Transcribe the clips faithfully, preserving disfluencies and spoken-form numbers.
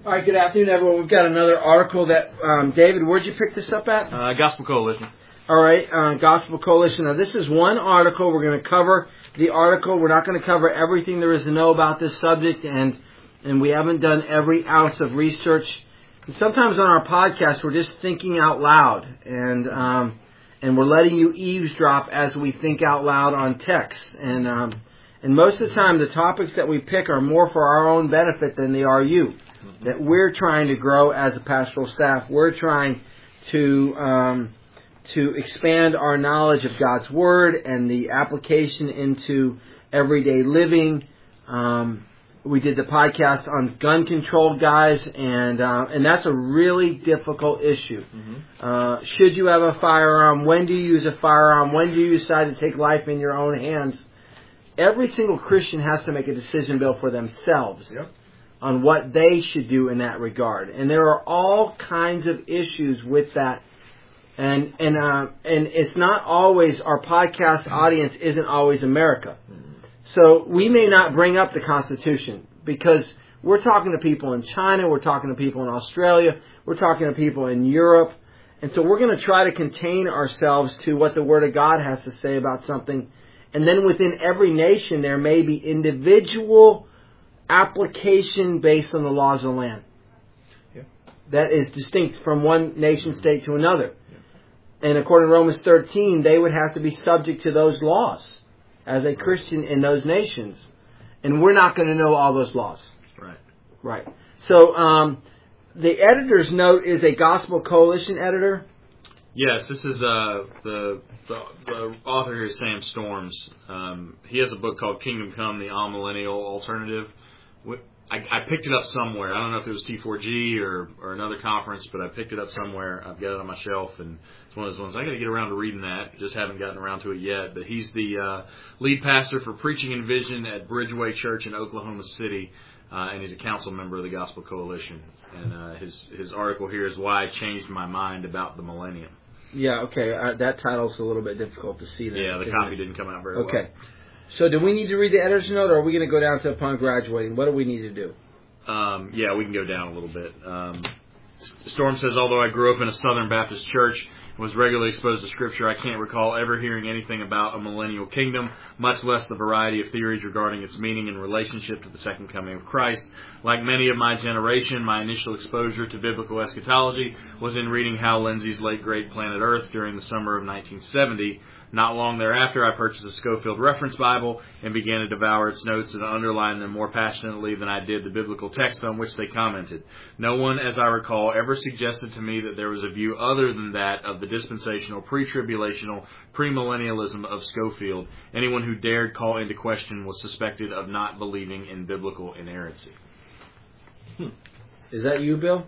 All right, good afternoon, everyone. We've got another article that, um, David, where'd you pick this up at? Uh, Gospel Coalition. All right, uh, Gospel Coalition. Now, this is one article. We're going to cover the article. We're not going to cover everything there is to know about this subject, and and we haven't done every ounce of research. And sometimes on our podcast, we're just thinking out loud, and um, and we're letting you eavesdrop as we think out loud on text. And um, and most of the time, the topics that we pick are more for our own benefit than they are you. Mm-hmm. That we're trying to grow as a pastoral staff. We're trying to um, to expand our knowledge of God's Word and the application into everyday living. Um, we did the podcast on gun control, guys, and uh, and that's a really difficult issue. Mm-hmm. Uh, should you have a firearm? When do you use a firearm? When do you decide to take life in your own hands? Every single Christian has to make a decision, Bill, for themselves. Yep. On what they should do in that regard. And there are all kinds of issues with that. And and uh, and it's not always, our podcast audience isn't always America. So we may not bring up the Constitution because we're talking to people in China, we're talking to people in Australia, we're talking to people in Europe. And so we're going to try to contain ourselves to what the Word of God has to say about something. And then within every nation there may be individual application based on the laws of the land. Yeah. That is distinct from one nation state to another. Yeah. And according to Romans thirteen, they would have to be subject to those laws as a Christian in those nations. And we're not going to know all those laws. Right. Right. So um, the editor's note is a Gospel Coalition editor. Yes, this is uh, the, the the author here is Sam Storms. Um, he has a book called Kingdom Come, the Amillennial Alternative. I, I picked it up somewhere. I don't know if it was T four G or, or another conference, but I picked it up somewhere. I've got it on my shelf, and it's one of those ones. I got to get around to reading that. Just haven't gotten around to it yet. But he's the uh, lead pastor for Preaching and Vision at Bridgeway Church in Oklahoma City, uh, and he's a council member of the Gospel Coalition. And uh, his his article here is Why I Changed My Mind About the Millennium. Yeah, okay. Uh, that title's a little bit difficult to see. There, yeah, the copy it? didn't come out very okay. well. Okay. So do we need to read the editor's note, or are we going to go down to upon graduating? What do we need to do? Um, yeah, we can go down a little bit. Um, Storm says, although I grew up in a Southern Baptist church and was regularly exposed to Scripture, I can't recall ever hearing anything about a millennial kingdom, much less the variety of theories regarding its meaning in relationship to the second coming of Christ. Like many of my generation, my initial exposure to biblical eschatology was in reading Hal Lindsey's late great Planet Earth during the summer of nineteen seventy. Not long thereafter, I purchased a Scofield Reference Bible and began to devour its notes and underline them more passionately than I did the biblical text on which they commented. No one, as I recall, ever suggested to me that there was a view other than that of the dispensational, pre-tribulational, premillennialism of Scofield. Anyone who dared call into question was suspected of not believing in biblical inerrancy. Hmm. Is that you, Bill?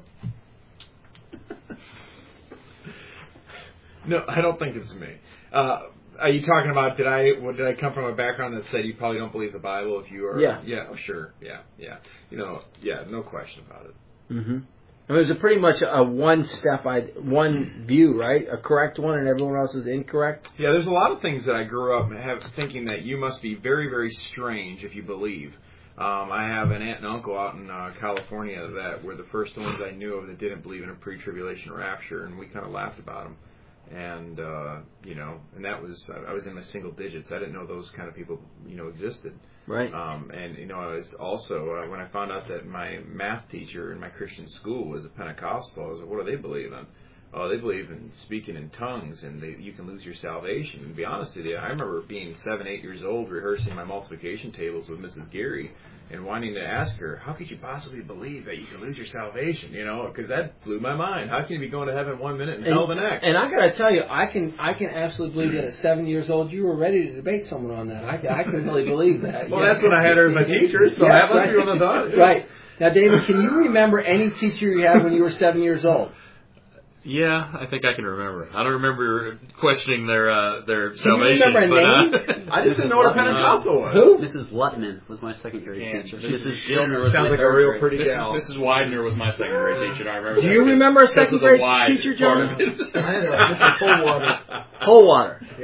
No, I don't think it's me. Uh, are you talking about, did I what, did I come from a background that said you probably don't believe the Bible if you are... Yeah. Yeah, oh, sure. Yeah, yeah. You know, yeah, no question about it. Mm-hmm. It was a pretty much a one-step, one view, right? A correct one and everyone else is incorrect? Yeah, there's a lot of things that I grew up have thinking that you must be very, very strange if you believe. Um, I have an aunt and uncle out in uh, California that were the first ones I knew of that didn't believe in a pre-tribulation rapture, and we kind of laughed about them. And, uh, you know, and that was, I was in my single digits. I didn't know those kind of people, you know, existed. Right. Um, and, you know, I was also, uh, when I found out that my math teacher in my Christian school was a Pentecostal, I was like, what do they believe in? Oh, they believe in speaking in tongues and they, you can lose your salvation. And to be honest with you, I remember being seven, eight years old rehearsing my multiplication tables with Missus Geary and wanting to ask her, how could you possibly believe that you can lose your salvation? You know, because that blew my mind. How can you be going to heaven one minute and, and hell the next? And I got to tell you, I can I can absolutely believe that at seven years old you were ready to debate someone on that. I, I can really believe that. Well, yeah. that's what I had her as my teacher, so yes, that must right. be what I thought. Yeah. Right. Now, David, can you remember any teacher you had when you were seven years old? Yeah, I think I can remember. I don't remember questioning their uh, their can salvation. You remember a but, name? Uh, I just didn't know what a Pentecostal was. Who? Missus Lutman was my second grade yeah, teacher. Missus Missus Gilner was sounds my like a third real grade. pretty Missus gal. Missus Widener was my second grade teacher. And I remember. Do you remember a second grade teacher, John? Mister Fullwater. Fullwater. Yep.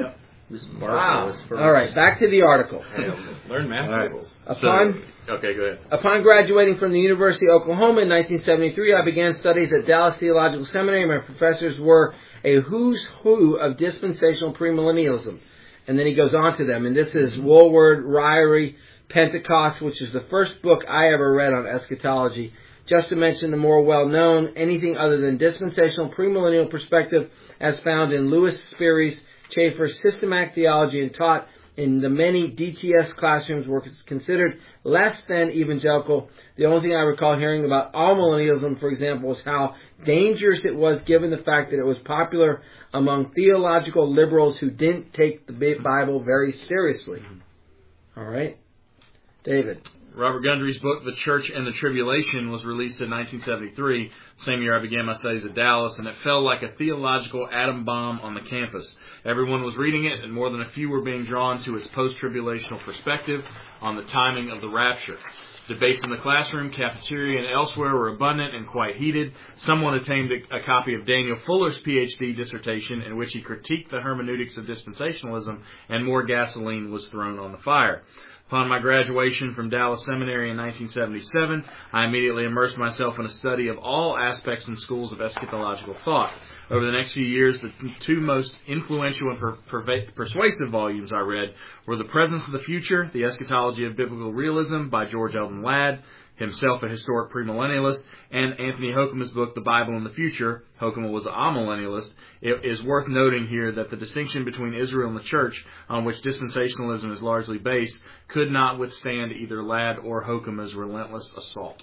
Miss Barker Wow. was first. All right, back to the article. Learn math All right. tables. Upon So, okay, go ahead. Upon graduating from the University of Oklahoma in nineteen seventy-three, I began studies at Dallas Theological Seminary. My professors were a who's who of dispensational premillennialism. And then he goes on to them. And this is Woolward, Ryrie, Pentecost, which is the first book I ever read on eschatology. Just to mention the more well-known, anything other than dispensational premillennial perspective as found in Louis Sperry's Chafer's Systematic Theology and taught in the many D T S classrooms were considered less than evangelical. The only thing I recall hearing about amillennialism, for example, was how dangerous it was given the fact that it was popular among theological liberals who didn't take the Bible very seriously. All right. David. Robert Gundry's book, The Church and the Tribulation, was released in nineteen seventy-three, same year I began my studies at Dallas, and it fell like a theological atom bomb on the campus. Everyone was reading it, and more than a few were being drawn to its post-tribulational perspective on the timing of the rapture. Debates in the classroom, cafeteria, and elsewhere were abundant and quite heated. Someone obtained a, a copy of Daniel Fuller's P H D dissertation in which he critiqued the hermeneutics of dispensationalism, and more gasoline was thrown on the fire. Upon my graduation from Dallas Seminary in nineteen seventy-seven, I immediately immersed myself in a study of all aspects and schools of eschatological thought. Over the next few years, the two most influential and per- perva- persuasive volumes I read were The Presence of the Future, The Eschatology of Biblical Realism by George Eldon Ladd, himself a historic premillennialist, and Anthony Hokuma's book, The Bible in the Future. Hokuma was an amillennialist. It is worth noting here that the distinction between Israel and the church, on which dispensationalism is largely based, could not withstand either Ladd or Hokuma's relentless assault.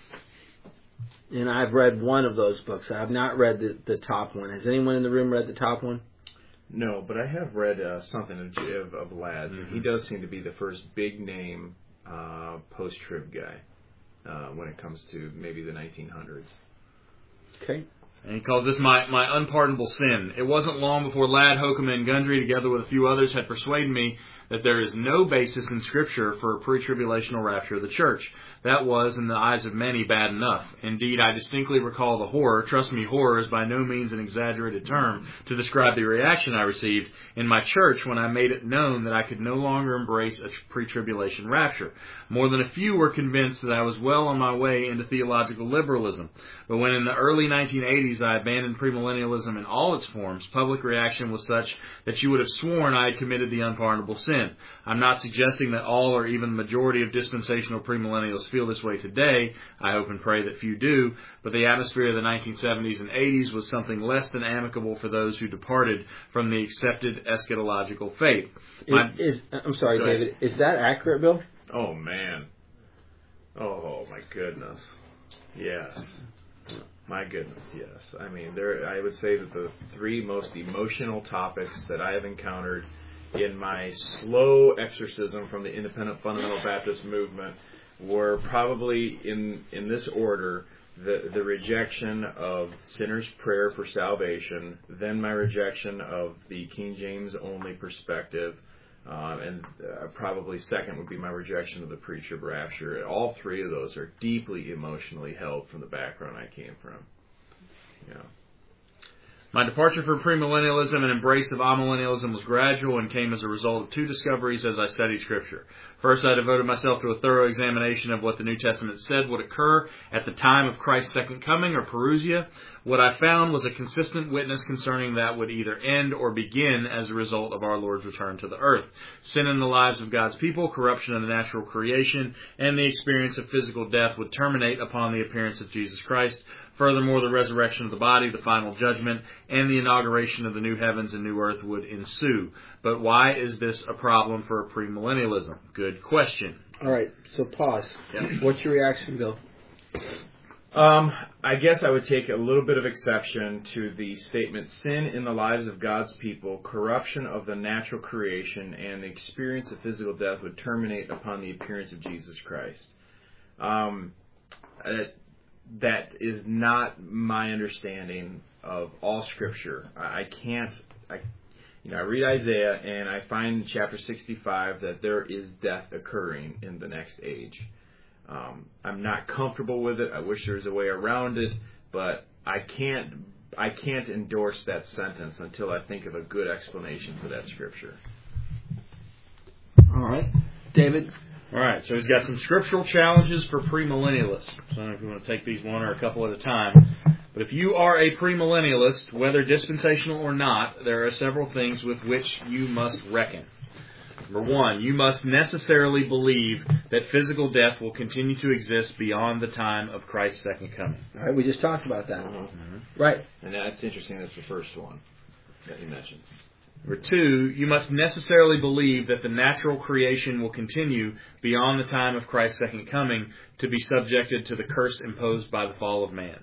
And I've read one of those books. I have not read the, the top one. Has anyone in the room read the top one? No, but I have read uh, something of, of, of Ladd's. Mm-hmm. He does seem to be the first big name uh, post-trib guy. Uh, when it comes to maybe the nineteen hundreds. Okay. And he calls this my, my unpardonable sin. It wasn't long before Ladd, Hokuma, and Gundry, together with a few others, had persuaded me that there is no basis in Scripture for a pre-tribulational rapture of the church. That was, in the eyes of many, bad enough. Indeed, I distinctly recall the horror. Trust me, horror is by no means an exaggerated term to describe the reaction I received in my church when I made it known that I could no longer embrace a pre-tribulation rapture. More than a few were convinced that I was well on my way into theological liberalism. But when in the early nineteen eighties I abandoned premillennialism in all its forms, public reaction was such that you would have sworn I had committed the unpardonable sin. I'm not suggesting that all or even the majority of dispensational premillennials feel this way today. I hope and pray that few do. But the atmosphere of the nineteen seventies and eighties was something less than amicable for those who departed from the accepted eschatological faith. My, Is, is, I'm sorry, Go ahead. David. Is that accurate, Bill? Oh, man. Oh, my goodness. Yes. My goodness, yes. I mean, there. I would say that the three most emotional topics that I have encountered in my slow exorcism from the Independent Fundamental Baptist movement were probably in in this order: the the rejection of sinners' prayer for salvation, then my rejection of the King James only perspective, uh, and uh, probably second would be my rejection of the pre-trib rapture. All three of those are deeply emotionally held from the background I came from. Yeah. My departure from premillennialism and embrace of amillennialism was gradual and came as a result of two discoveries as I studied Scripture. First, I devoted myself to a thorough examination of what the New Testament said would occur at the time of Christ's second coming, or parousia. What I found was a consistent witness concerning that would either end or begin as a result of our Lord's return to the earth. Sin in the lives of God's people, corruption of the natural creation, and the experience of physical death would terminate upon the appearance of Jesus Christ. Furthermore, the resurrection of the body, the final judgment, and the inauguration of the new heavens and new earth would ensue. But why is this a problem for premillennialism? Good question. All right, so pause. Yeah. What's your reaction, Bill? Um, I guess I would take a little bit of exception to the statement, sin in the lives of God's people, corruption of the natural creation, and the experience of physical death would terminate upon the appearance of Jesus Christ. Um, uh, that is not my understanding of all Scripture. I, I can't, I, you know, I read Isaiah and I find in chapter sixty-five that there is death occurring in the next age. Um, I'm not comfortable with it. I wish there was a way around it, but I can't I can't endorse that sentence until I think of a good explanation for that Scripture. All right. David? All right, so he's got some scriptural challenges for premillennialists. So I don't know if you want to take these one or a couple at a time. But if you are a premillennialist, whether dispensational or not, there are several things with which you must reckon. Number one, you must necessarily believe that physical death will continue to exist beyond the time of Christ's second coming. All right, we just talked about that. Mm-hmm. Right. And that's interesting. That's the first one that he mentions. Number two, you must necessarily believe that the natural creation will continue beyond the time of Christ's second coming to be subjected to the curse imposed by the fall of man.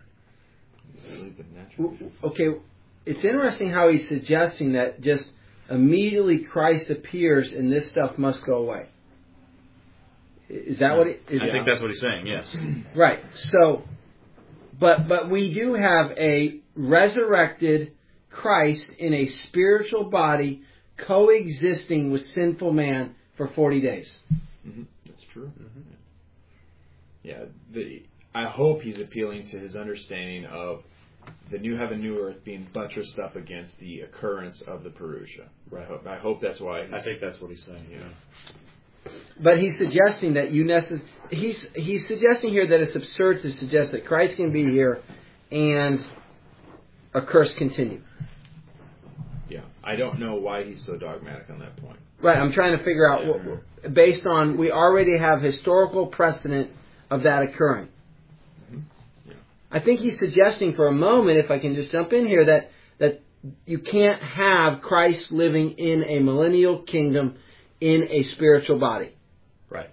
Okay, it's interesting how he's suggesting that just immediately Christ appears and this stuff must go away. Is that what it is? I think that's what he's saying, yes. Right. So, but but we do have a resurrected Christ in a spiritual body coexisting with sinful man for forty days. Mm-hmm. That's true. Mm-hmm. Yeah. The, I hope he's appealing to his understanding of the new heaven, new earth being buttressed up against the occurrence of the Parousia. Right. I hope, I hope that's why. I think that's what he's saying, yeah. But he's suggesting that you necess- he's he's suggesting here that it's absurd to suggest that Christ can be here and a curse continue. Yeah, I don't know why he's so dogmatic on that point. Right, I'm trying to figure out, what, based on, we already have historical precedent of that occurring. Mm-hmm. Yeah. I think he's suggesting for a moment, if I can just jump in here, that, that you can't have Christ living in a millennial kingdom in a spiritual body. Right.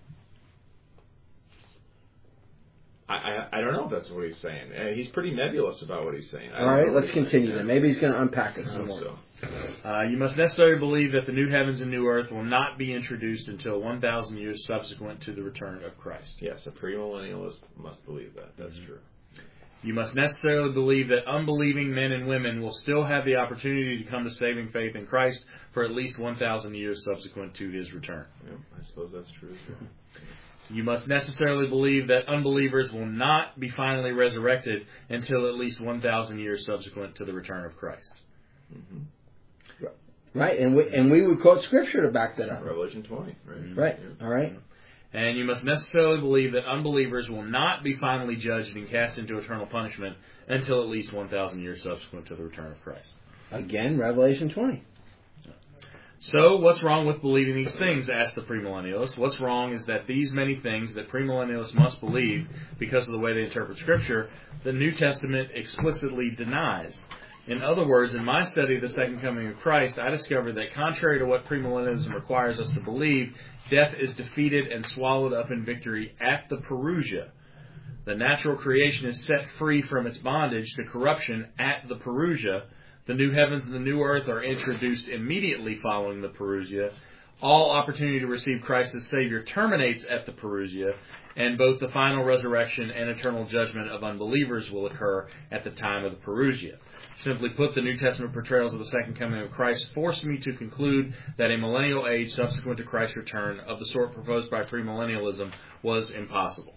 I, I, I don't know if that's what he's saying. Uh, he's pretty nebulous about what he's saying. I All don't right, know what let's he's continue saying. then. Maybe he's going to unpack it I some hope more. so. Uh, you must necessarily believe that the new heavens and new earth will not be introduced until one thousand years subsequent to the return of Christ. Yes, a premillennialist must believe that. That's Mm-hmm. true. You must necessarily believe that unbelieving men and women will still have the opportunity to come to saving faith in Christ for at least one thousand years subsequent to his return. Yeah, I suppose that's true as well. You must necessarily believe that unbelievers will not be finally resurrected until at least one thousand years subsequent to the return of Christ. Mm-hmm. Right, and we, and we would quote Scripture to back that up. Revelation twenty, right? Right, Yeah. all right. And you must necessarily believe that unbelievers will not be finally judged and cast into eternal punishment until at least one thousand years subsequent to the return of Christ. Again, Revelation twenty. So, what's wrong with believing these things, asked the premillennialists. What's wrong is that these many things that premillennialists must believe, because of the way they interpret Scripture, the New Testament explicitly denies. In other words, in my study of the second coming of Christ, I discovered that contrary to what premillennialism requires us to believe, death is defeated and swallowed up in victory at the Parousia. The natural creation is set free from its bondage to corruption at the Parousia. The new heavens and the new earth are introduced immediately following the Parousia. All opportunity to receive Christ as Savior terminates at the Parousia, and both the final resurrection and eternal judgment of unbelievers will occur at the time of the Parousia. Simply put, the New Testament portrayals of the second coming of Christ force me to conclude that a millennial age subsequent to Christ's return of the sort proposed by premillennialism was impossible.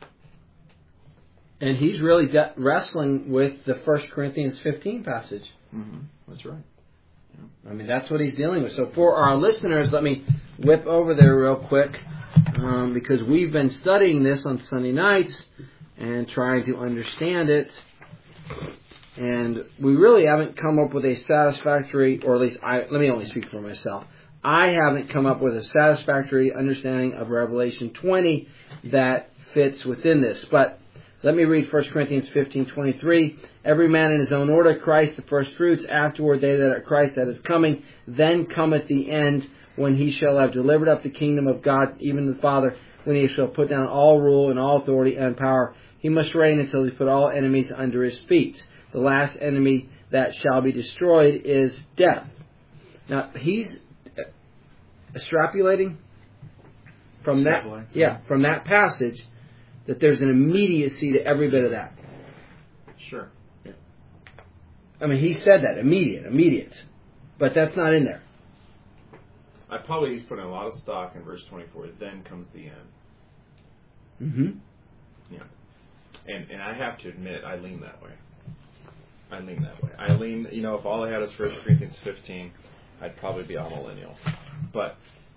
And he's really de- wrestling with the First Corinthians fifteen passage. Mm-hmm. That's right. I mean, that's what he's dealing with. So for our listeners, let me whip over there real quick, um, because we've been studying this on Sunday nights and trying to understand it. And we really haven't come up with a satisfactory, or at least I, let me only speak for myself. I haven't come up with a satisfactory understanding of Revelation twenty that fits within this. But let me read First Corinthians fifteen twenty-three. Every man in his own order, Christ the first fruits, afterward they that are Christ that is coming. Then cometh the end, when he shall have delivered up the kingdom of God, even the Father, when he shall put down all rule and all authority and power. He must reign until he put all enemies under his feet. The last enemy that shall be destroyed is death. Now, he's extrapolating from that, yeah, from that passage that there's an immediacy to every bit of that. Sure. Yeah. I mean, he said that, immediate, immediate. But that's not in there. I probably he's putting a lot of stock in verse twenty-four. Then comes the end. Mm-hmm. Yeah. And and I have to admit, I lean that way. I lean that way. I lean, you know, if all I had was First Corinthians fifteen, I'd probably be a millennial. But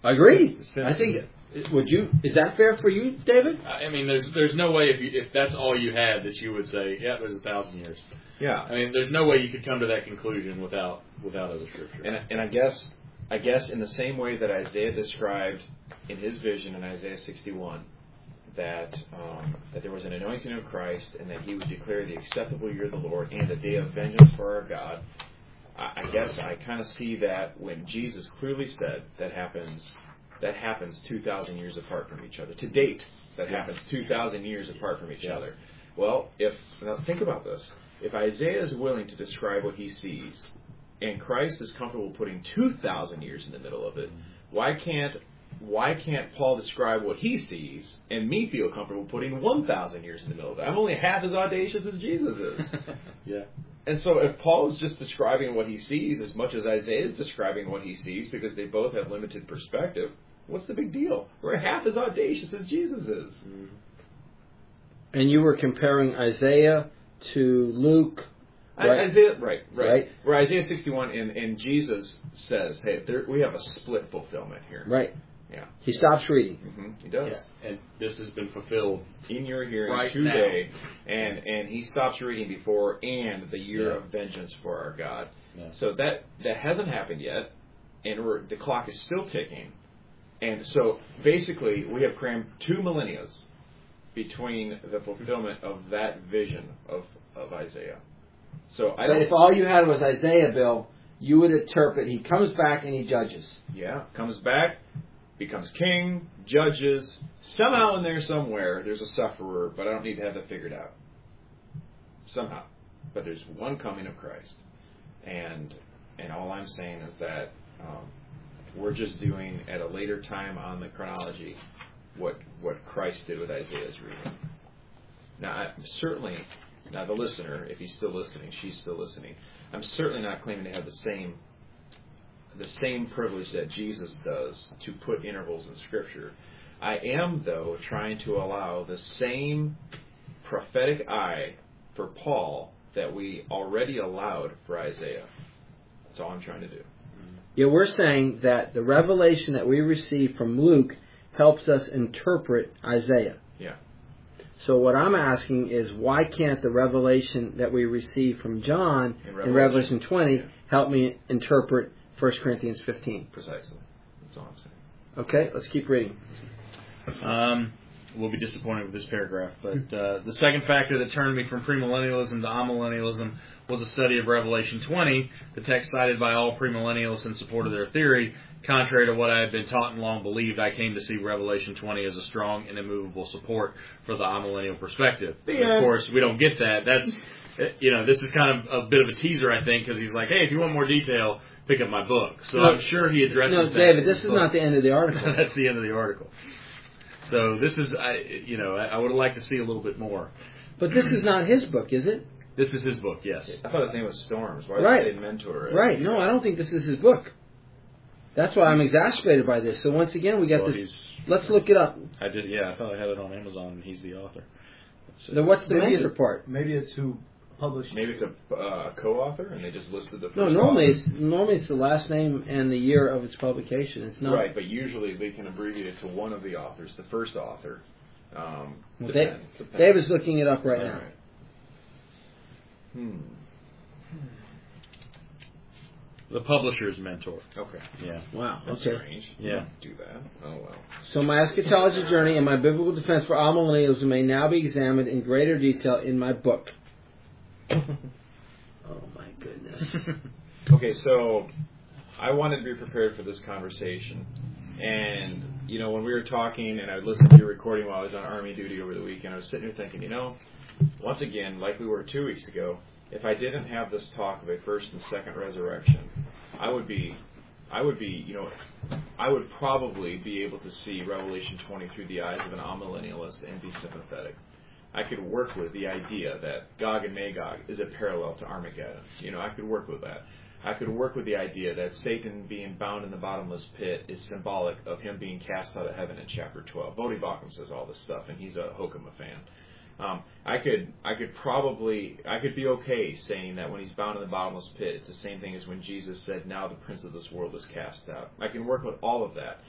Agreed. Since- I think. Would you? Is that fair for you, David? I mean, there's there's no way if you, if that's all you had that you would say, yeah, there's a thousand years. Yeah. I mean, there's no way you could come to that conclusion without without other scripture. And, and I guess I guess in the same way that Isaiah described in his vision in Isaiah sixty-one that um, that there was an anointing of Christ and that he would declare the acceptable year of the Lord and the day of vengeance for our God, I, I guess I kind of see that when Jesus clearly said that happens that happens two thousand years apart from each other. To date, that happens two thousand years apart from each Yeah. other. Well, if now think about this. If Isaiah is willing to describe what he sees, and Christ is comfortable putting two thousand years in the middle of it, why can't why can't Paul describe what he sees and me feel comfortable putting one thousand years in the middle of it? I'm only half as audacious as Jesus is. Yeah. And so if Paul is just describing what he sees as much as Isaiah is describing what he sees, because they both have limited perspective, what's the big deal? We're half as audacious as Jesus is. And you were comparing Isaiah to Luke. I- Right. Isaiah, right, right, Right. Where Isaiah sixty-one and, and Jesus says, hey, there, we have a split fulfillment here. Right. Yeah. He stops reading. hmm He does. Yeah. And this has been fulfilled. In your hearing Right today, and and he stops reading before and the year Yeah. of vengeance for our God. Yeah. So that that hasn't happened yet, and we're, the clock is still ticking. And so basically, we have crammed two millennias between the fulfillment of that vision of, of Isaiah. So I But don't. if all you had was Isaiah, Bill, you would interpret he comes back and he judges. Yeah, comes back, becomes king, judges. Somehow in there somewhere, there's a sufferer, but I don't need to have that figured out. Somehow. But there's one coming of Christ. And and all I'm saying is that um, we're just doing, at a later time on the chronology, what what Christ did with Isaiah's reading. Now, I'm certainly, now the listener, if he's still listening, she's still listening, I'm certainly not claiming to have the same the same privilege that Jesus does to put intervals in Scripture. I am, though, trying to allow the same prophetic eye for Paul that we already allowed for Isaiah. That's all I'm trying to do. Yeah, we're saying that the revelation that we receive from Luke helps us interpret Isaiah. Yeah. So what I'm asking is, why can't the revelation that we receive from John In in Revelation, Revelation twenty yeah. help me interpret First Corinthians fifteen? Precisely. That's all I'm saying. Okay, let's keep reading. Um, we'll be disappointed with this paragraph, but uh, the second factor that turned me from premillennialism to amillennialism was a study of Revelation twenty, the text cited by all premillennialists in support of their theory. Contrary to what I had been taught and long believed, I came to see Revelation twenty as a strong and immovable support for the amillennial perspective. The Of end. course, we don't get that. That's, you know, this is kind of a bit of a teaser, I think, because he's like, hey, if you want more detail, pick up my book. So No, I'm sure he addresses No, that. David, in this his is book. not the end of the article. That's the end of the article. So this is, I, you know, I, I would like to see a little bit more. But this is not his book, is it? This is his book, yes. I thought his name was Storms. Why Right. did they say mentor? Right. No, I don't think this is his book. That's why I'm exasperated by this. So once again, we got Well, this. he's- Let's look it up. I did, yeah. I thought I had it on Amazon, and he's the author. Let's see. Then what's the Maybe mentor it- part? Maybe it's who published. Maybe it's a uh, co-author, and they just listed the first No, normally author. it's normally it's the last name and the year of its publication. It's not. Right, but usually they can abbreviate it to one of the authors, the first author. Um, Well, depends, Dave, depends. Dave is looking it up right All now. right. Hmm. The publisher's mentor. Okay. Yeah. Wow. That's Okay. strange. Yeah. You don't do that. Oh, well. So my eschatology journey and my biblical defense for amillennialism may now be examined in greater detail in my book. Oh my goodness. Okay, so I wanted to be prepared for this conversation. And, you know, when we were talking and I listened to your recording while I was on Army duty over the weekend, I was sitting here thinking, you know, once again, like we were two weeks ago, if I didn't have this talk of a first and second resurrection, I would be, I would be, you know, I would probably be able to see Revelation twenty through the eyes of an amillennialist and be sympathetic. I could work with the idea that Gog and Magog is a parallel to Armageddon. You know, I could work with that. I could work with the idea that Satan being bound in the bottomless pit is symbolic of him being cast out of heaven in chapter twelve. Vodi Bakum says all this stuff, and he's a Hokema fan. Um, I could, I could probably, I could be okay saying that when he's bound in the bottomless pit, it's the same thing as when Jesus said, "Now the prince of this world is cast out." I can work with all of that.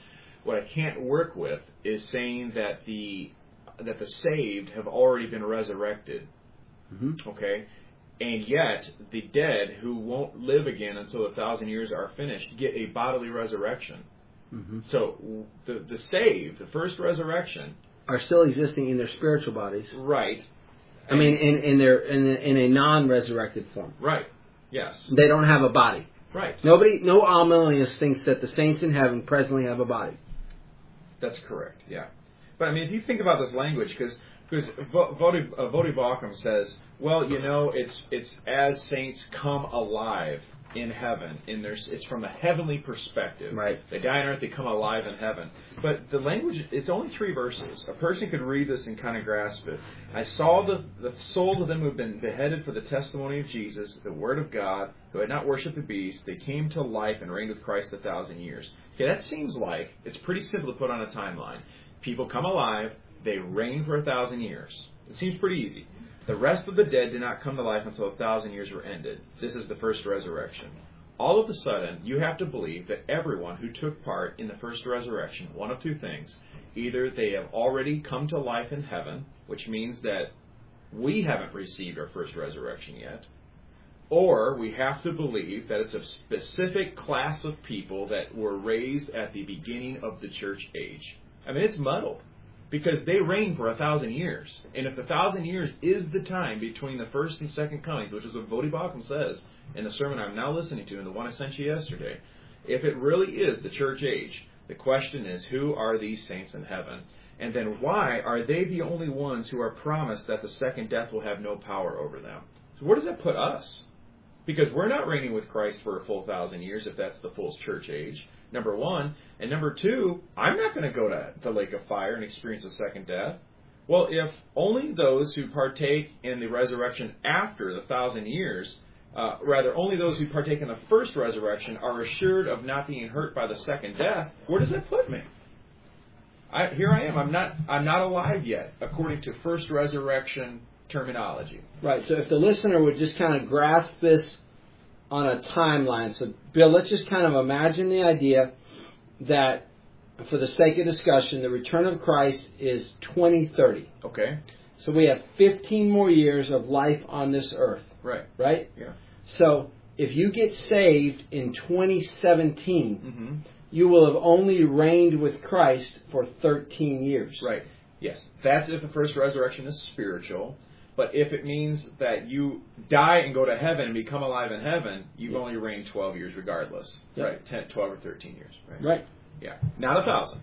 What I can't work with is saying that the that the saved have already been resurrected. Mm-hmm. Okay? And yet, the dead who won't live again until a thousand years are finished get a bodily resurrection. Mm-hmm. So, the, the saved, the first resurrection, are still existing in their spiritual bodies. right. I mean, in, in their in, in a non-resurrected form. Right. Yes. They don't have a body. Right. Nobody, no amillennialist thinks that the saints in heaven presently have a body. That's correct, yeah. But, I mean, if you think about this language, because because Vodi uh, Vodi Bakum says, well, you know, it's it's as saints come alive in heaven. In their, it's from a heavenly perspective. Right. They die on earth, they come alive in heaven. But the language, it's only three verses. A person could read this and kind of grasp it. I saw the, the souls of them who have been beheaded for the testimony of Jesus, the word of God, who had not worshipped the beast. They came to life and reigned with Christ a thousand years. Okay, that seems like, it's pretty simple to put on a timeline. People come alive, they reign for a thousand years. It seems pretty easy. The rest of the dead did not come to life until a thousand years were ended. This is the first resurrection. All of a sudden, you have to believe that everyone who took part in the first resurrection, one of two things. Either they have already come to life in heaven, which means that we haven't received our first resurrection yet, or we have to believe that it's a specific class of people that were raised at the beginning of the church age. I mean, it's muddled. Because they reign for a thousand years. And if the thousand years is the time between the first and second comings, which is what Vodi Bakum says in the sermon I'm now listening to and the one I sent you yesterday, if it really is the church age, the question is, who are these saints in heaven? And then why are they the only ones who are promised that the second death will have no power over them? So where does that put us? Because we're not reigning with Christ for a full thousand years if that's the full church age. Number one. And number two, I'm not going to go to the lake of fire and experience a second death. Well, if only those who partake in the resurrection after the thousand years, uh, rather, only those who partake in the first resurrection are assured of not being hurt by the second death, where does that put me? I, here I am. I'm not. I'm not alive yet, according to first resurrection terminology. Right. So if the listener would just kind of grasp this on a timeline. So, Bill, let's just kind of imagine the idea that, for the sake of discussion, the return of Christ is twenty thirty. Okay. So we have fifteen more years of life on this earth. Right. Right? Yeah. So if you get saved in twenty seventeen, mm-hmm. you will have only reigned with Christ for thirteen years. Right. Yes. That's if the first resurrection is spiritual. But if it means that you die and go to heaven and become alive in heaven, you've yeah. only reigned twelve years regardless. Yeah. Right. ten, twelve or thirteen years. Right. Right. Yeah. Not a thousand.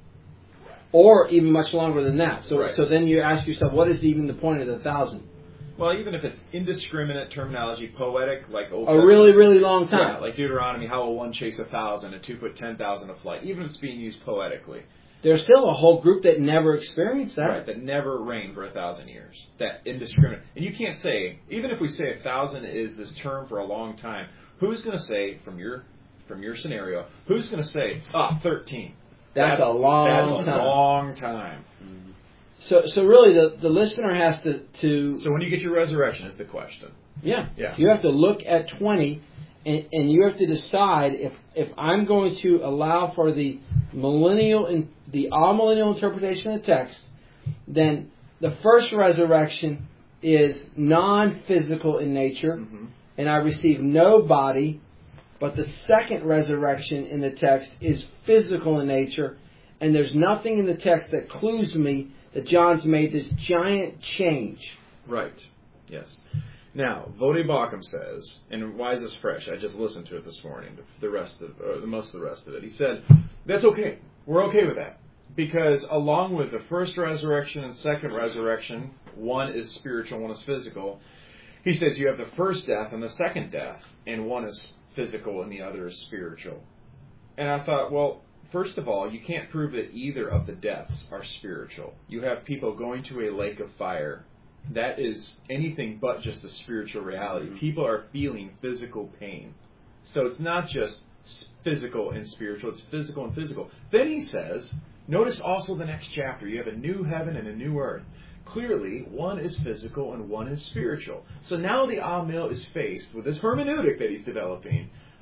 Or even much longer than that. So right. so then you ask yourself, what is even the point of the thousand? Well, even if it's indiscriminate terminology, poetic, like Old A really, really long time. Yeah, like Deuteronomy, how will one chase a thousand and two put ten thousand a flight, even if it's being used poetically. There's still a whole group that never experienced that. Right, that never reigned for a thousand years. That indiscriminate. And you can't say, even if we say a thousand is this term for a long time, who's going to say, from your from your scenario, who's going to say, ah, thirteen? That's, that's a long that's time. That's a long time. Mm-hmm. So so really the, the listener has to, to... So when you get your resurrection is the question. Yeah. Yeah. You have to look at twenty, and, and you have to decide if, if I'm going to allow for the millennial in, the all-millennial interpretation of the text, then the first resurrection is non-physical in nature, mm-hmm. and I receive no body, but the second resurrection in the text is physical in nature, and there's nothing in the text that clues me that John's made this giant change. Right. Yes. Now, Vodi Bakum says, and why is this fresh? I just listened to it this morning, the rest of, or the most of the rest of it. He said, that's okay. We're okay with that. Because along with the first resurrection and second resurrection, one is spiritual, one is physical. He says you have the first death and the second death, and one is physical and the other is spiritual. And I thought, well, first of all, you can't prove that either of the deaths are spiritual. You have people going to a lake of fire. That is anything but just a spiritual reality. Mm-hmm. People are feeling physical pain. So it's not just physical and spiritual, it's physical and physical. Then he says, notice also the next chapter. You have a new heaven and a new earth. Clearly, one is physical and one is spiritual. So now the Amil is faced with this hermeneutic that he's developing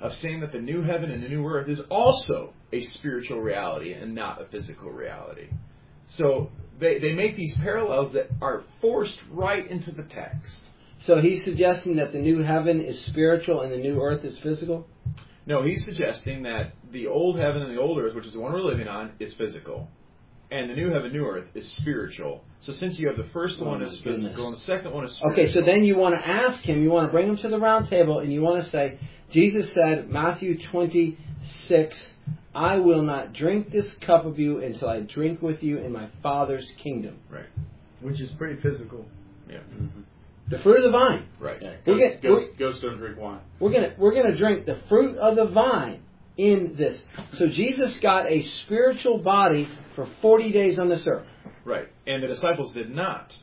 of saying that the new heaven and the new earth is also a spiritual reality and not a physical reality. So they, they make these parallels that are forced right into the text. So he's suggesting that the new heaven is spiritual and the new earth is physical? No, he's suggesting that the old heaven and the old earth, which is the one we're living on, is physical. And the new heaven, new earth is spiritual. So since you have the first Oh, one my is physical goodness. and the second one is spiritual. Okay, so then you want to ask him, you want to bring him to the round table, and you want to say, Jesus said, Matthew twenty-six, I will not drink this cup of you until I drink with you in my Father's kingdom. Right. Which is pretty physical. Yeah. Mm-hmm. The fruit of the vine. Right. Yeah, We're ghosts, gonna- ghosts, ghosts don't drink wine. We're gonna we're gonna drink the fruit of the vine in this. So Jesus got a spiritual body for forty days on this earth. Right. And the disciples did not.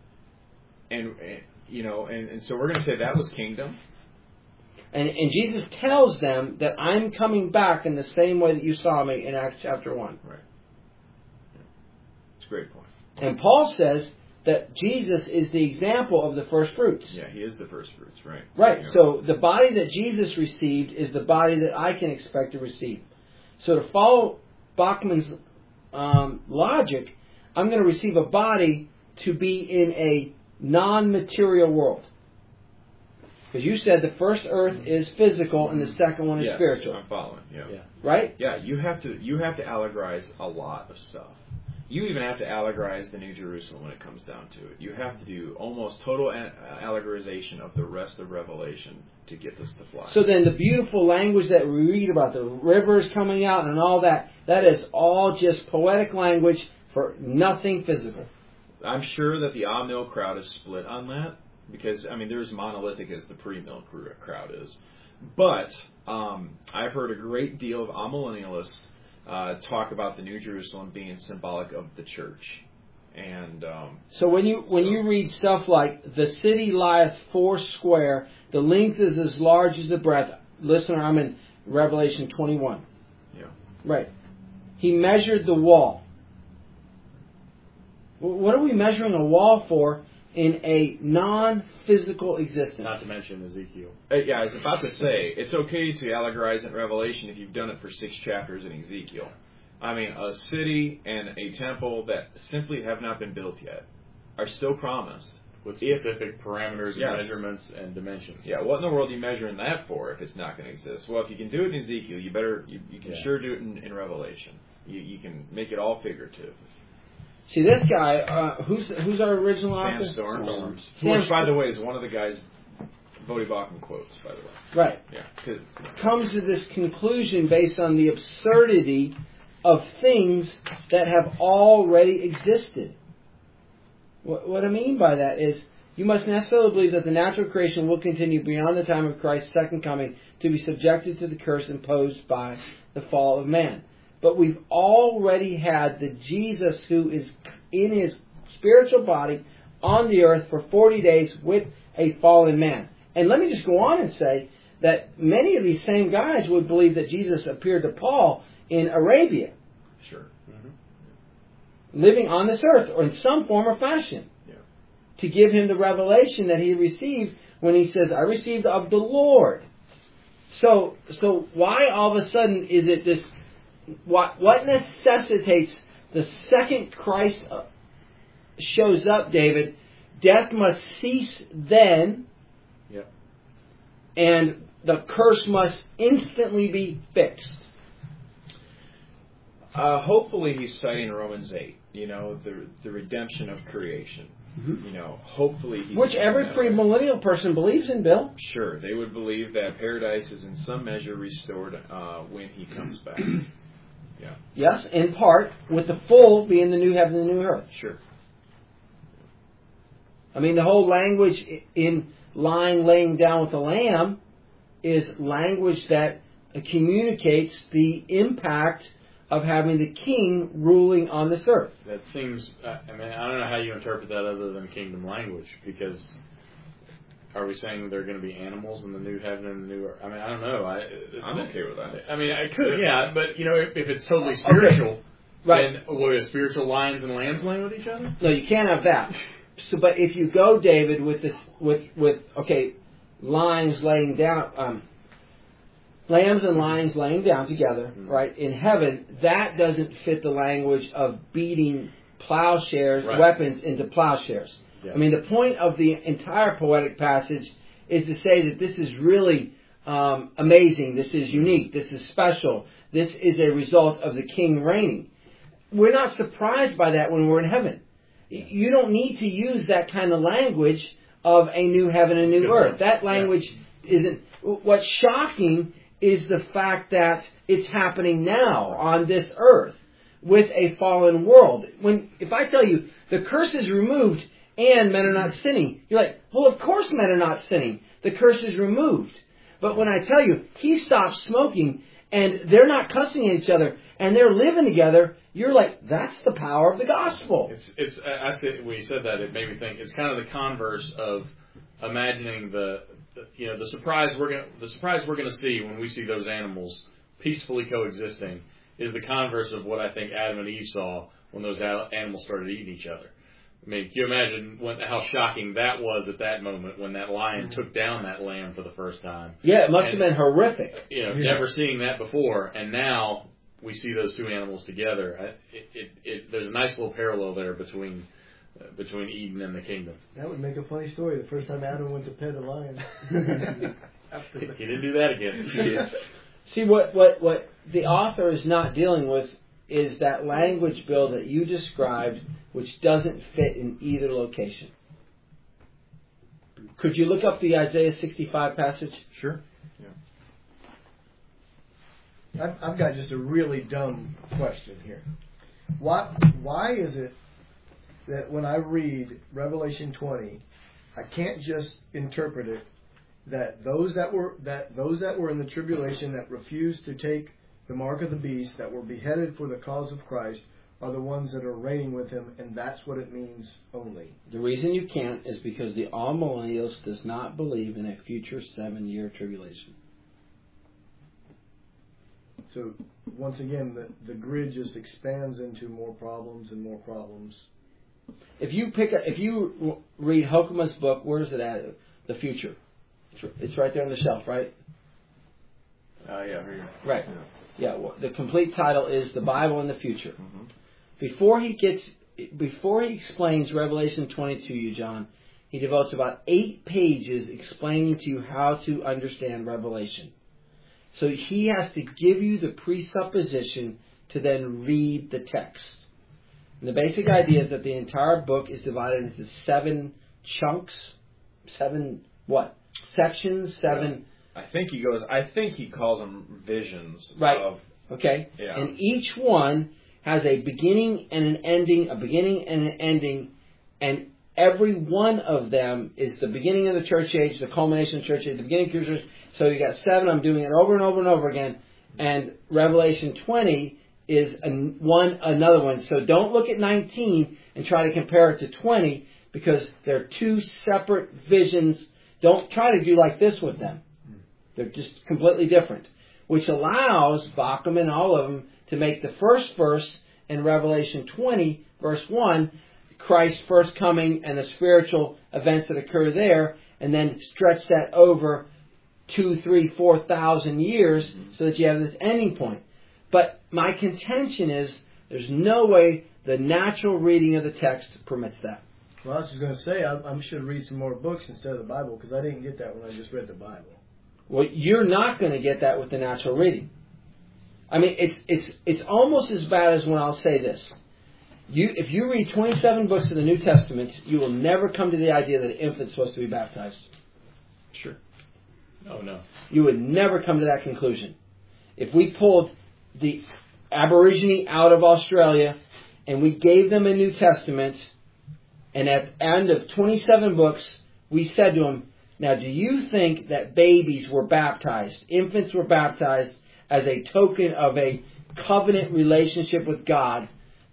And, and you know, and, and so we're going to say that was kingdom. And and Jesus tells them that I'm coming back in the same way that you saw me in Acts chapter one. Right. Yeah. It's a great point. And Paul says that Jesus is the example of the first fruits. Yeah, he is the first fruits, right. Right. Yeah. So the body that Jesus received is the body that I can expect to receive. So to follow Bachman's um, logic, I'm going to receive a body to be in a non-material world. Because you said the first earth is physical and the second one is yes, spiritual. I'm following. Yeah. Yeah. Right? Yeah, you have to you have to allegorize a lot of stuff. You even have to allegorize the New Jerusalem when it comes down to it. You have to do almost total a- allegorization of the rest of Revelation to get this to fly. So then the beautiful language that we read about the rivers coming out and all that, that is all just poetic language for nothing physical. I'm sure that the ah-mill crowd is split on that because, I mean, they're as monolithic as the pre-mill crowd is. But um, I've heard a great deal of amillennialists uh, talk about the New Jerusalem being symbolic of the church. And um, So when you when So- you read stuff like, the city lieth four square, the length is as large as the breadth. Listener, I'm in Revelation twenty-one. yeah. Right. He measured the wall. W- What are we measuring a wall for in a non-physical existence? Not to mention Ezekiel. Uh, yeah, I was about to say, it's okay to allegorize in Revelation if you've done it for six chapters in Ezekiel. I mean, a city and a temple that simply have not been built yet are still promised. With If- specific parameters, Yes. and measurements, and dimensions. Yeah, what in the world are you measuring that for if it's not going to exist? Well, if you can do it in Ezekiel, you better you, you can Yeah. sure do it in, in Revelation. You, you can make it all figurative. See, this guy, uh, who's who's our original author? Sandstorm, Storms. which, by the way, is one of the guys Bodie Bachman quotes, by the way. Right. Yeah, 'cause- Comes to this conclusion based on the absurdity of things that have already existed. What, what I mean by that is, you must necessarily believe that the natural creation will continue beyond the time of Christ's second coming to be subjected to the curse imposed by the fall of man. But we've already had the Jesus who is in his spiritual body on the earth for forty days with a fallen man. And let me just go on and say that many of these same guys would believe that Jesus appeared to Paul in Arabia, sure. living on this earth, or in some form or fashion, Yeah. to give him the revelation that he received when he says, I received of the Lord. So, so why all of a sudden is it this, what, what necessitates the second Christ shows up, David, death must cease then, Yeah. and the curse must instantly be fixed. Uh, hopefully he's citing Romans eight, you know, the the redemption of creation. Mm-hmm. You know, hopefully he's... Which every that way. premillennial person believes in, Bill. Sure, they would believe that paradise is in some measure restored uh, when he comes back. Yeah, Yes, in part, with the full being the new heaven and the new earth. sure. I mean, the whole language in lying, laying down with the Lamb is language that communicates the impact of having the King ruling on this earth. That seems, I I mean, I don't know how you interpret that other than kingdom language, because are we saying there are going to be animals in the new heaven and the new earth? I mean, I don't know. I, I'm okay with that. I mean, I could, yeah, but, you know, if, if it's totally spiritual, Right. then what, spiritual lions and lambs laying with each other? No, you can't have that. So, but if you go, David, with this, with with okay, lines laying down, um, lambs and lions laying down together, right? In heaven, that doesn't fit the language of beating plowshares, Right. weapons into plowshares. Yeah. I mean, the point of the entire poetic passage is to say that this is really um, amazing, this is unique, this is special, this is a result of the king reigning. We're not surprised by that when we're in heaven. You don't need to use that kind of language of a new heaven and new earth. That language isn't... What's shocking is the fact that it's happening now on this earth with a fallen world. When if I tell you the curse is removed and men are not sinning, you're like, well, of course men are not sinning. The curse is removed. But when I tell you he stopped smoking and they're not cussing at each other and they're living together, you're like, that's the power of the gospel. It's it's. I said when you said that, it made me think. It's kind of the converse of imagining the, the you know the surprise we're gonna the surprise we're gonna see when we see those animals peacefully coexisting is the converse of what I think Adam and Eve saw when those animals started eating each other. I mean, can you imagine what, how shocking that was at that moment when that lion took down that lamb for the first time? Yeah, it must and, have been horrific. You know, Yeah. never seeing that before, and now we see those two animals together. It, it, it, there's a nice little parallel there between uh, between Eden and the kingdom. That would make a funny story. The first time Adam went to pet a lion. After He that. didn't do that again. See, what, what, what the author is not dealing with is that language, Bill, that you described, which doesn't fit in either location. Could you look up the Isaiah sixty-five passage? Sure. I've, I've got just a really dumb question here. Why, why is it that when I read Revelation twenty, I can't just interpret it that those that were that those that were in the tribulation that refused to take the mark of the beast, that were beheaded for the cause of Christ, are the ones that are reigning with him, and that's what it means only? The reason you can't is because the amillennials does not believe in a future seven-year tribulation. So once again, the, the grid just expands into more problems and more problems. If you pick, a, if you read Hokuma's book, where is it at? The future. It's right there on the shelf, right? Uh, yeah, here. Right. Yeah. Well, the complete title is The Bible in the Future. Mm-hmm. Before he gets, before he explains Revelation twenty to you, John, he devotes about eight pages explaining to you how to understand Revelation. So he has to give you the presupposition to then read the text. And the basic idea is that the entire book is divided into seven chunks, seven what? Sections, seven. I think he goes. I think he calls them visions. Right. Of, Okay. Yeah. And each one has a beginning and an ending, a beginning and an ending, and every one of them is the beginning of the church age, the culmination of the church age, the beginning of the church age. So you got seven. I'm doing it over and over and over again. And Revelation twenty is an, one another one. So don't look at nineteen and try to compare it to twenty, because they're two separate visions. Don't try to do like this with them. They're just completely different, which allows Bauckham and all of them to make the first verse in Revelation twenty, verse one, Christ's first coming and the spiritual events that occur there, and then stretch that over two, three, four thousand years so that you have this ending point. But my contention is there's no way the natural reading of the text permits that. Well, I was just going to say, I, I should read some more books instead of the Bible, because I didn't get that when I just read the Bible. Well, you're not going to get that with the natural reading. I mean, it's it's it's almost as bad as when I'll say this. You, if you read twenty-seven books of the New Testament, you will never come to the idea that an infant's supposed to be baptized. Sure. Oh, no. You would never come to that conclusion. If we pulled the Aborigine out of Australia and we gave them a New Testament, and at the end of twenty-seven books, we said to them, now do you think that babies were baptized, infants were baptized as a token of a covenant relationship with God?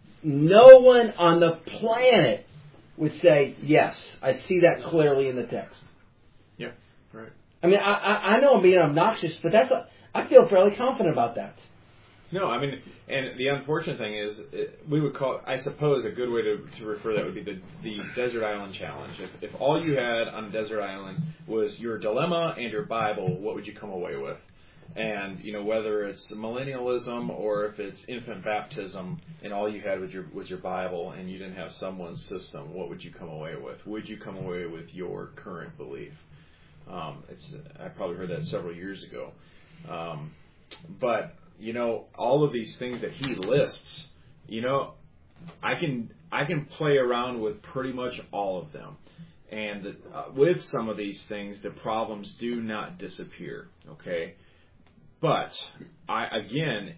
No one on the planet would say, yes, I see that clearly in the text. Yeah, right. I mean, I, I, I know I'm being obnoxious, but that's a, I feel fairly confident about that. No, I mean, and the unfortunate thing is, it, we would call, I suppose, a good way to, to refer that would be the, the Desert Island Challenge. If, if all you had on a desert island was your dilemma and your Bible, what would you come away with? And, you know, whether it's millennialism or if it's infant baptism and all you had was your, was your Bible and you didn't have someone's system, what would you come away with? Would you come away with your current belief? Um, it's I probably heard that several years ago. Um, but, you know, all of these things that he lists, you know, I can I can play around with pretty much all of them. And uh, with some of these things, the problems do not disappear, okay? But, I again,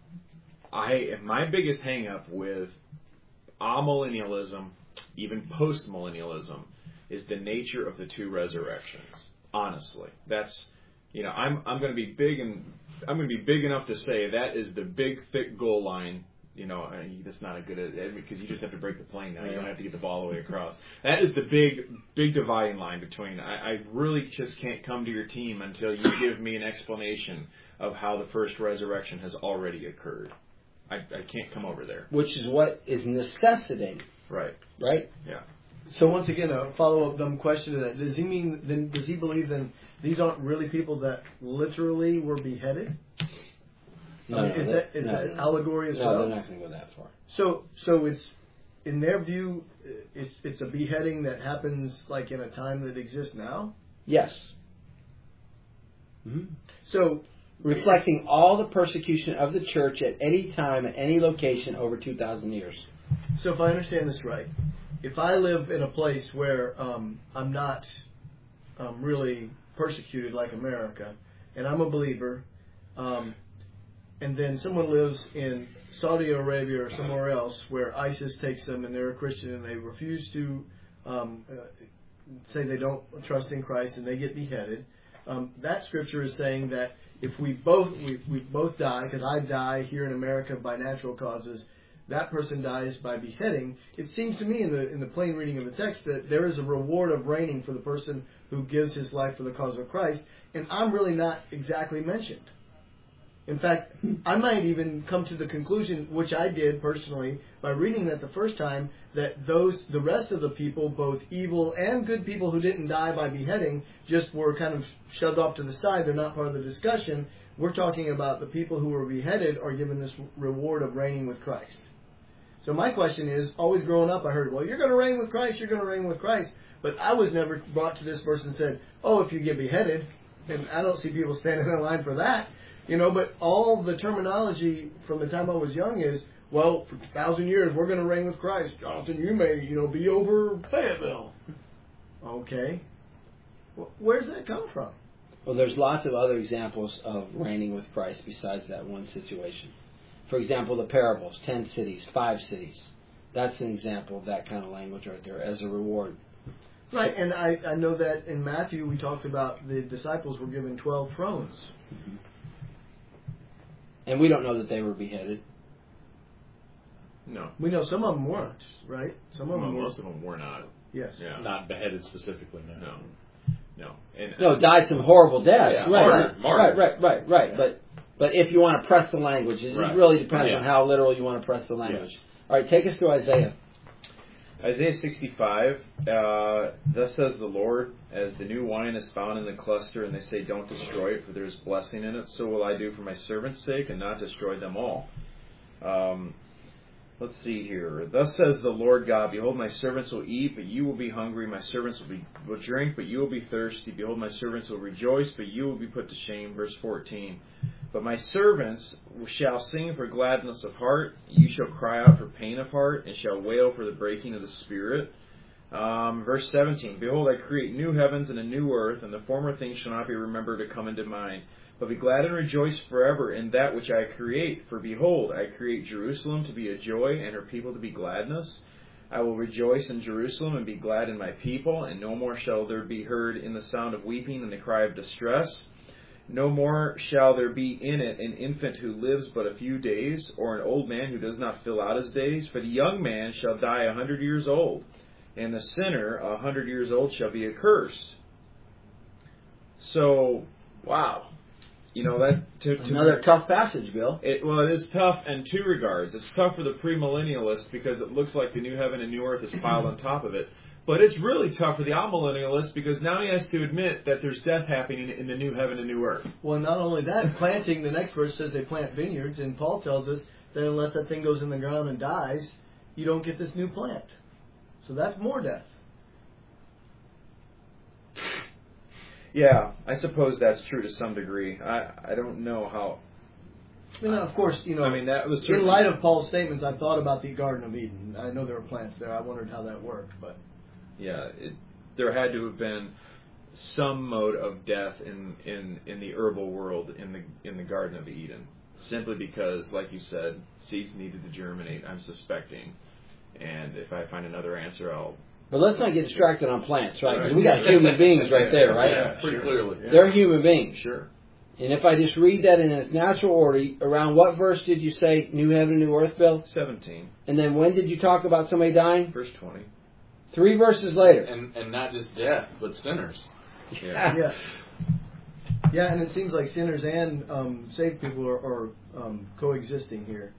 I my biggest hang-up with amillennialism, even post-millennialism, is the nature of the two resurrections. Honestly, that's, you know, I'm I'm going to be big and I'm going to be big enough to say that is the big thick goal line. You know, that's not a good because you just have to break the plane now. You don't have to get the ball all the way across. That is the big big dividing line between. I, I really just can't come to your team until you give me an explanation of how the first resurrection has already occurred. I, I can't come over there. Which is what is necessitating. Right. Right? Yeah. So once again, a follow-up dumb question to that. Does he mean, then, does he believe then these aren't really people that literally were beheaded? No, I mean, no, is that, that, is no, that allegory as no, well? they're not going to go that far. So, so it's, in their view, it's, it's a beheading that happens like in a time that exists now? Yes. Mm-hmm. So, reflecting all the persecution of the church at any time, at any location over two thousand years. So if I understand this right, if I live in a place where um, I'm not um, really persecuted like America, and I'm a believer, um, and then someone lives in Saudi Arabia or somewhere else where ISIS takes them and they're a Christian and they refuse to um, uh, say they don't trust in Christ and they get beheaded, um, that scripture is saying that if we both we, we both die, because I die here in America by natural causes, that person dies by beheading. It seems to me in the in the plain reading of the text that there is a reward of reigning for the person who gives his life for the cause of Christ, and I'm really not exactly mentioned. In fact, I might even come to the conclusion, which I did personally, by reading that the first time, that those the rest of the people, both evil and good people who didn't die by beheading, just were kind of shoved off to the side. They're not part of the discussion. We're talking about the people who were beheaded are given this reward of reigning with Christ. So my question is, always growing up, I heard, well, you're going to reign with Christ, you're going to reign with Christ. But I was never brought to this verse and said, oh, if you get beheaded, and I don't see people standing in line for that. You know, but all the terminology from the time I was young is, well, for a thousand years, we're going to reign with Christ. Jonathan, you may, you know, be over Fayetteville. Okay. Well, where's that come from? Well, there's lots of other examples of reigning with Christ besides that one situation. For example, the parables, ten cities, five cities. That's an example of that kind of language right there as a reward. Right, and I, I know that in Matthew we talked about the disciples were given twelve thrones. Mm-hmm. And we don't know that they were beheaded. No. We know some of them weren't, right? Some of well, them most were. of them were not. Yes. Yeah. Not beheaded specifically, no. No. No. And, No, died some horrible deaths. Yeah, right, martyred, right, martyred. right, right, right, right. Yeah. But but if you want to press the language, it Right. really depends Yeah. on how literal you want to press the language. Yes. All right, take us through Isaiah. Isaiah sixty-five, uh, thus says the Lord, as the new wine is found in the cluster, and they say, don't destroy it, for there is blessing in it, so will I do for my servants' sake, and not destroy them all. Um, let's see here. Thus says the Lord God, behold, my servants will eat, but you will be hungry. My servants will, be, will drink, but you will be thirsty. Behold, my servants will rejoice, but you will be put to shame. Verse fourteen. But my servants shall sing for gladness of heart. You shall cry out for pain of heart, and shall wail for the breaking of the spirit. Um, verse seventeen. Behold, I create new heavens and a new earth, and the former things shall not be remembered to come into mind. But be glad and rejoice forever in that which I create. For behold, I create Jerusalem to be a joy, and her people to be gladness. I will rejoice in Jerusalem and be glad in my people, and no more shall there be heard in the sound of weeping and the cry of distress. No more shall there be in it an infant who lives but a few days, or an old man who does not fill out his days. For the young man shall die a hundred years old, and the sinner a hundred years old shall be accursed. So, wow. You know, that to, to Another tough passage, Bill. It, well, it is tough in two regards. It's tough for the premillennialist because it looks like the new heaven and new earth is piled on top of it. But it's really tough for the amillennialist because now he has to admit that there's death happening in the new heaven and new earth. Well, not only that, planting, the next verse says they plant vineyards, and Paul tells us that unless that thing goes in the ground and dies, you don't get this new plant. So that's more death. Yeah, I suppose that's true to some degree. I, I don't know how... I mean, of course, you know, I mean, that was in certainly... light of Paul's statements, I thought about the Garden of Eden. I know there were plants there. I wondered how that worked, but... Yeah, it, there had to have been some mode of death in, in, in the herbal world in the in the Garden of Eden, simply because, like you said, seeds needed to germinate. I'm suspecting, and if I find another answer, I'll. But let's not get distracted on plants, right? 'Cause we got human beings right there, right? Yeah, Pretty sure. clearly. Yeah. They're human beings. Sure. And if I just read that in its natural order, around what verse did you say new heaven, new earth, Bill? seventeen, And then when did you talk about somebody dying? verse twenty. Three verses later. And and not just death, but sinners. Yeah. Yeah. Yeah, and it seems like sinners and um, saved people are, are um, coexisting here.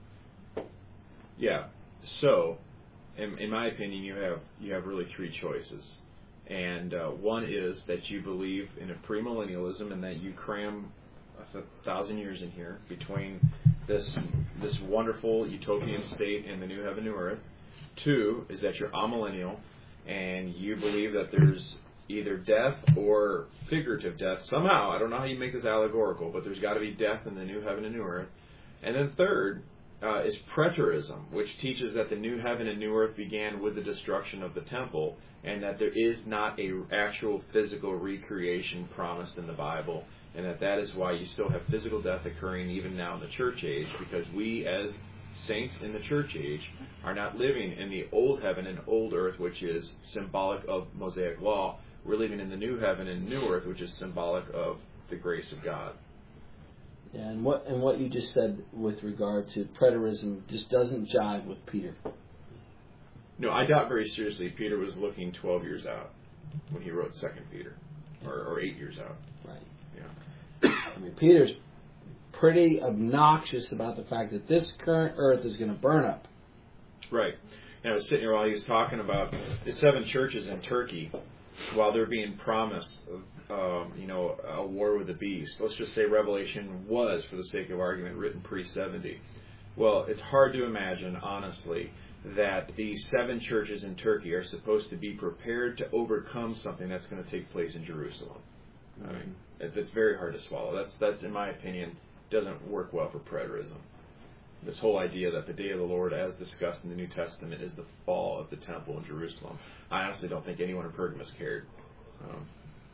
Yeah. So, in, in my opinion, you have you have really three choices, and uh, one is that you believe in a premillennialism and that you cram a th- thousand years in here between this this wonderful utopian state and the new heaven, new earth. Two is that you're amillennial and you believe that there's either death or figurative death somehow. I don't know how you make this allegorical, but there's got to be death in the new heaven and new earth. And then third uh, is preterism, which teaches that the new heaven and new earth began with the destruction of the temple, and that there is not a actual physical recreation promised in the Bible, and that that is why you still have physical death occurring even now in the church age, because we as saints in the church age are not living in the old heaven and old earth, which is symbolic of Mosaic law. We're living in the new heaven and new earth, which is symbolic of the grace of God. Yeah, and what and what you just said with regard to preterism just doesn't jive with Peter. No, I doubt very seriously Peter was looking twelve years out when he wrote Second Peter, or, or eight years out. Right. Yeah. I mean, Peter's pretty obnoxious about the fact that this current earth is going to burn up. Right. And I was sitting here while he was talking about the seven churches in Turkey, while they're being promised, um, you know, a war with the beast. Let's just say Revelation was, for the sake of argument, written pre seventy. Well, it's hard to imagine, honestly, that these seven churches in Turkey are supposed to be prepared to overcome something that's going to take place in Jerusalem. I mean, it, it's very hard to swallow. That's, that's, in my opinion, doesn't work well for preterism. This whole idea that the day of the Lord, as discussed in the New Testament, is the fall of the temple in Jerusalem. I honestly don't think anyone in Pergamos cared. Um,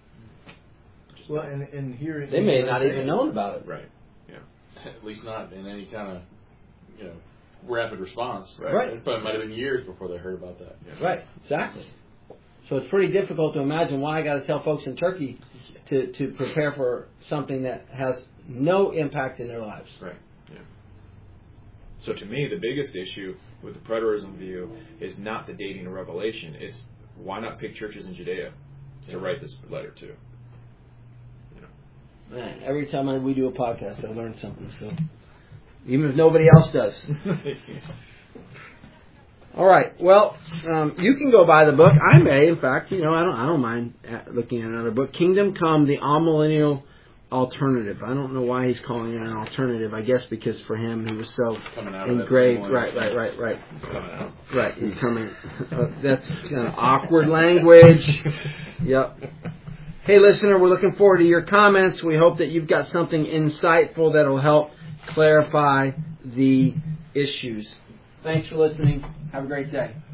just Well, and, and here... They may have not even known about it. Right. Yeah. At least not in any kind of, you know, rapid response. Right. Right. It probably might have been years before they heard about that. Yeah. Right, exactly. So it's pretty difficult to imagine why I got to tell folks in Turkey to, to prepare for something that has no impact in their lives. Right. Yeah. So to me, the biggest issue with the preterism view is not the dating of Revelation. It's why not pick churches in Judea to write this letter to? You know. Man, every time I, we do a podcast, I learn something. So even if nobody else does. All right. Well, um, you can go buy the book. I may, in fact, you know, I don't, I don't mind looking at another book. Kingdom Come: The Amillennial Alternative. I don't know why he's calling it an alternative. I guess because for him, he was so Coming out engraved. of that Right, right, right, right. Coming out. Right. He's coming. Uh, that's kind of awkward language. Yep. Hey, listener, we're looking forward to your comments. We hope that you've got something insightful that will help clarify the issues. Thanks for listening. Have a great day.